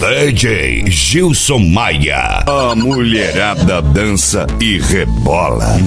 DJ Gilson Maia. A mulherada dança e rebola.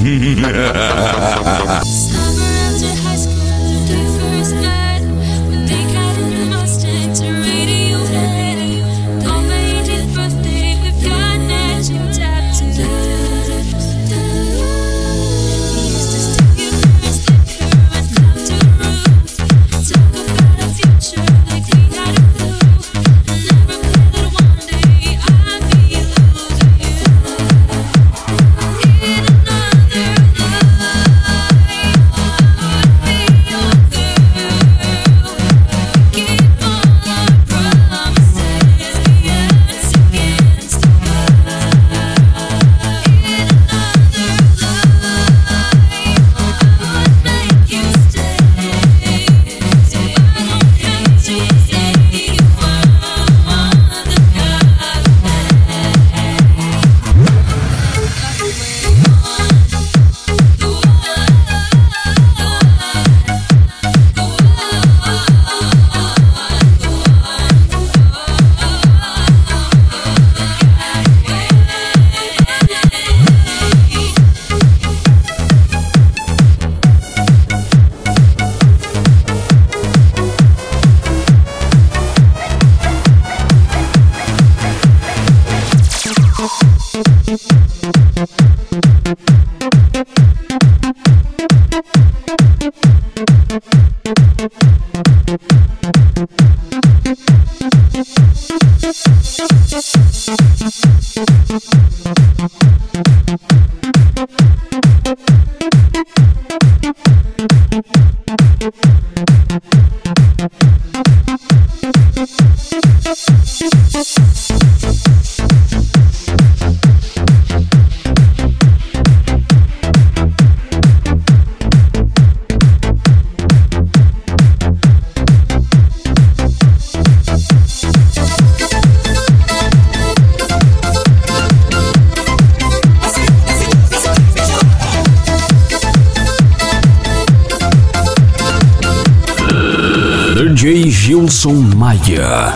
DJ Gilson Maia.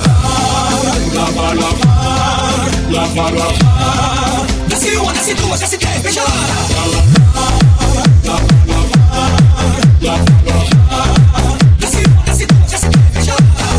Desce uma, desce duas, desce três, beija lá. Desce uma, desce duas, desce três, beija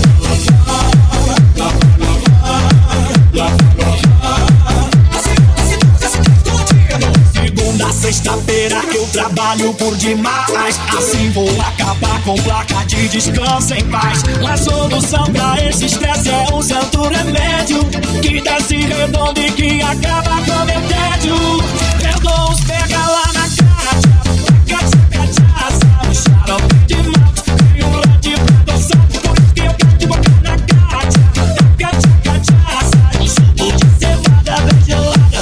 Segunda, sexta-feira eu trabalho por demais. Assim vou acabar com placa de descanso em paz. A solução pra esse estresse é um santo remédio que desce redondo e que acaba com meu tédio. Eu dou uns pega lá na cachaça, no xarope de malte e um lade pra dançar. Por isso que eu quero te botar na cachaça, um suco de cevada bem gelada.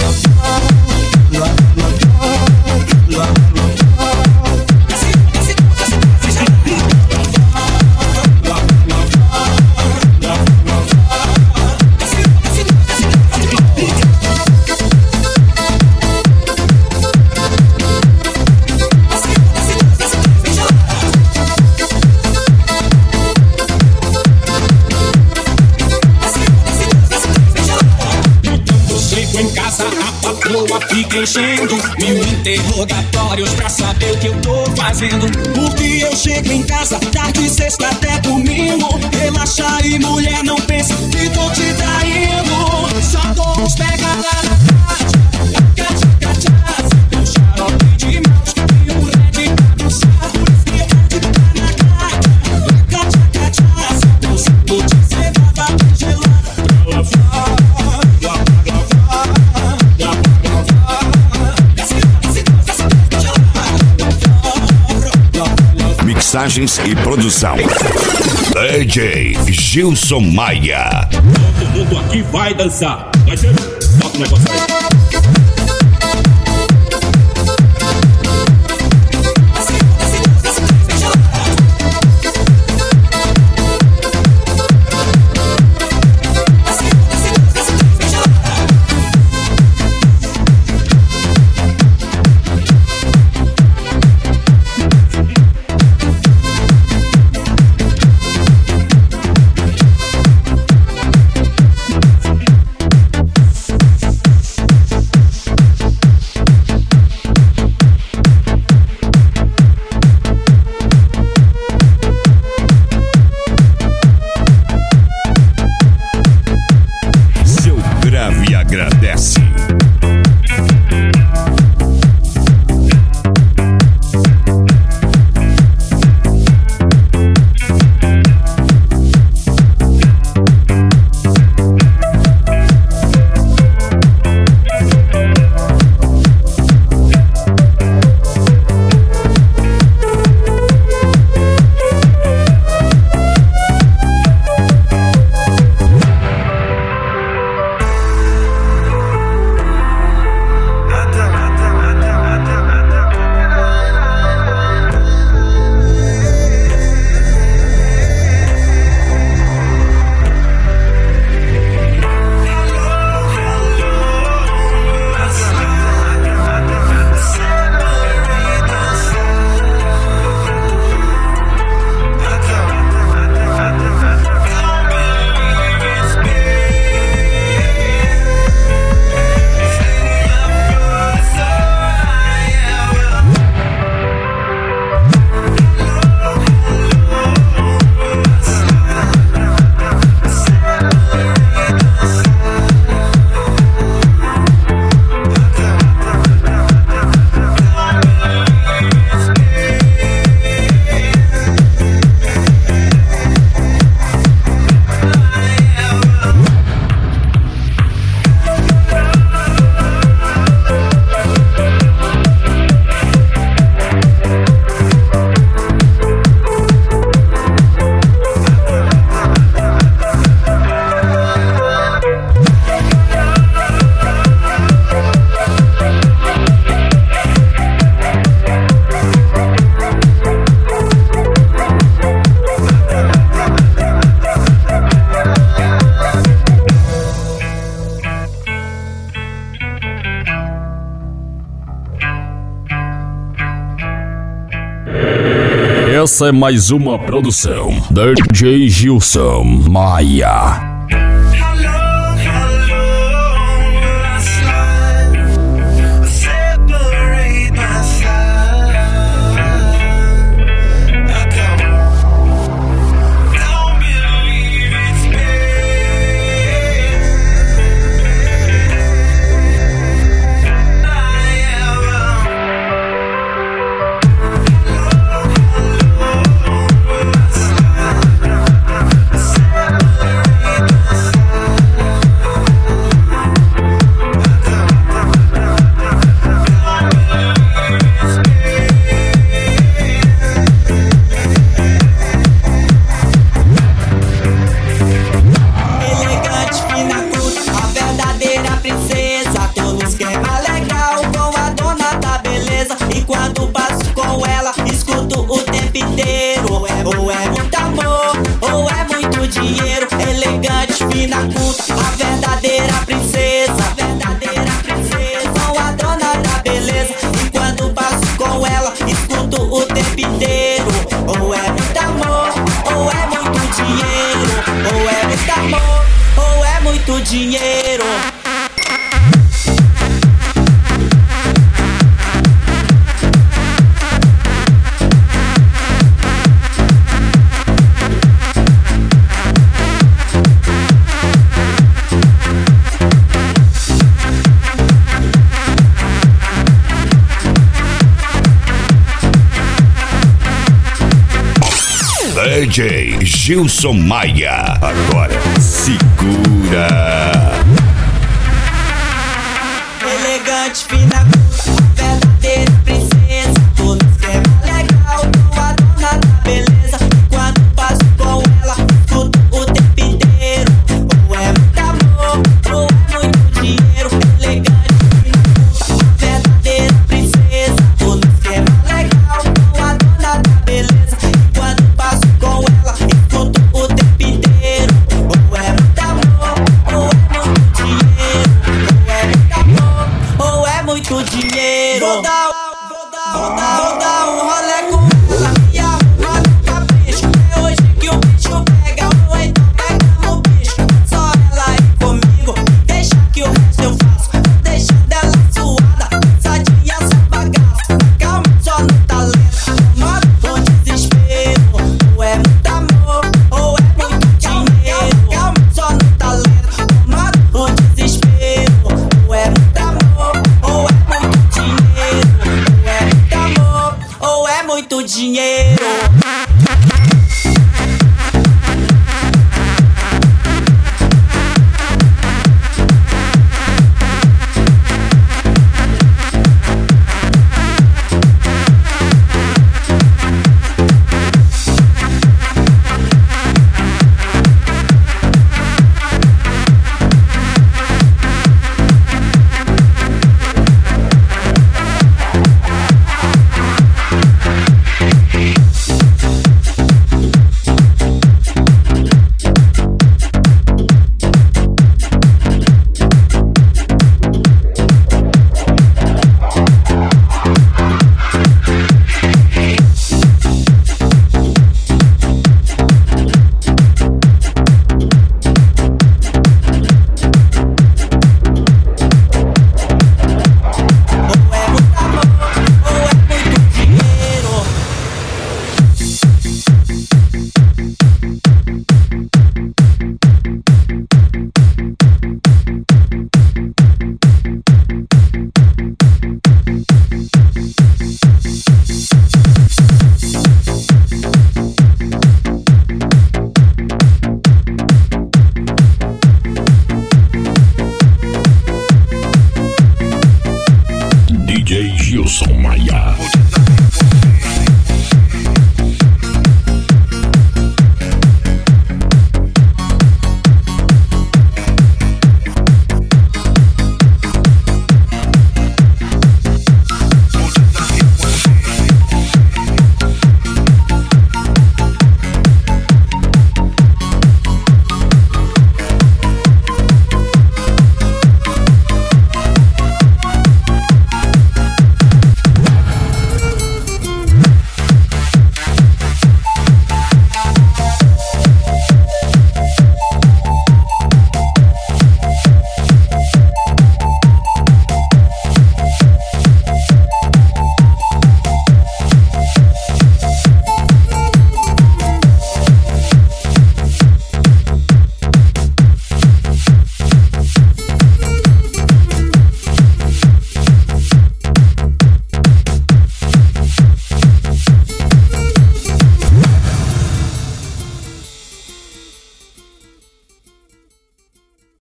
Fica enchendo mil interrogatórios pra saber o que eu tô fazendo. Porque eu chego em casa tarde, sexta até domingo. Relaxa aí, mulher, não pensa que tô te traindo. Só dou uns pega lá na cachaça, um xarope de malte e um red pra dançar. Por isso que eu quero te botar na cachaça, um suco de cevada gelada. Mixagens e produção DJ Gilson Maia. Todo mundo aqui vai dançar. Vai ser. Bota o negócio aí. Essa é mais uma produção DJ Gilson Maia. Ou é muito amor, ou é muito dinheiro. Elegante, fina, culta, a verdadeira princesa. A verdadeira princesa, sou a dona da beleza. E quando passo com ela, escuto o tempo inteiro. Ou é muito amor, ou é muito dinheiro. Ou é muito amor, ou é muito dinheiro. DJ Gilson Maia, agora segura. Elegante, fina, verdadeira princesa. Tô no esquema legal, tô a dona da beleza. Quando passo com ela, escuto o tempo inteiro. Ou é muito amor, ou é muito dinheiro. Elegante, fina, verdadeira princesa. Tô no esquema legal, tô a dona da beleza. Quando passo com ela, escuto o tempo inteiro. Ou é muito amor, ou é muito dinheiro. Ou é muito amor, ou é muito dinheiro. Vou dar um rolê com ela, me arruma no capricho. É hoje que o bicho pega, ou então pega no bicho. Só ela ir comigo, deixa que o resto eu faço. Deixando ela suada, cansadinha, sem bagaço. Calma, só no talento, mata o desespero. Ou é muito amor, ou é muito dinheiro. Calma, só no talento, mata o desespero. Ou é muito amor, ou é muito dinheiro. Ou é muito amor, ou é muito dinheiro.